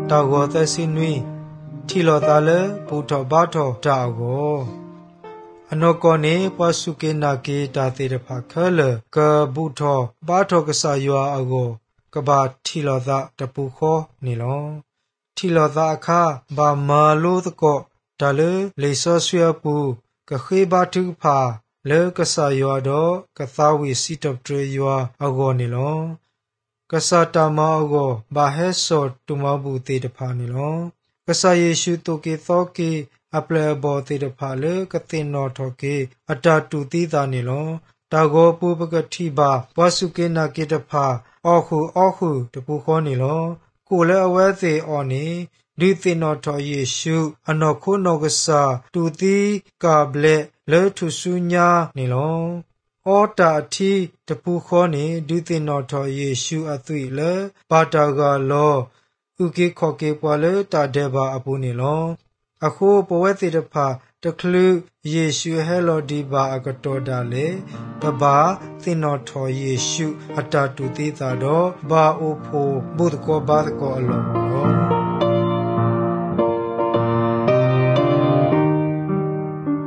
တာဂောသစီနွီထီလောတာလေဘူထောဘာထောတာဂောအနောကောနေပစုကေနာကေတာတေတဖာခလကဘူထောဘာထောကဆာယောအဂောကဘာထီလောတာတပူခောနေလောထီလောတာအခါဘာမာလိုတကောဒါလေလေဆောဆွေပူကခေဘာတုဖာလေကဆာယောတော့ကသာဝီစီတပ်ထရယောအဂောနေလောကဆာတမောဂောဘာဟဲဆောတူမဘူတေတဖာနေလောကဆာယေရှုတုကေသောကေအပလဘောတေတဖာလေကတင်နောထောကေအတာတူတိတာနေလောတာဂောပုပကတိဘာပစုကေနာကေတဖာအောခုတပူခောနေလောကိုလည်းအဝဲသေးအော်နေဒီတင်နောထောယေရှုအနောခုနောကဆာတူတိကာဘလက်လေထုဆုညာနေလောအောတာတိတပူခောနေဒီတင်နောထောယေရှုအသွိလေဘာတာဂါလောဥကေခောကေပွာလေတာဒေဘာအပူနေလောအခုပဝဲတိတဖာတကလူယေရှုဟဲလောဒီဘာအကတော်ဒါလေတဘာသင်တော်ထောယေရှုအတာတူတိတာတော့ဘာအိုဖိုဘုဒ္ဓကောဘာကောအလော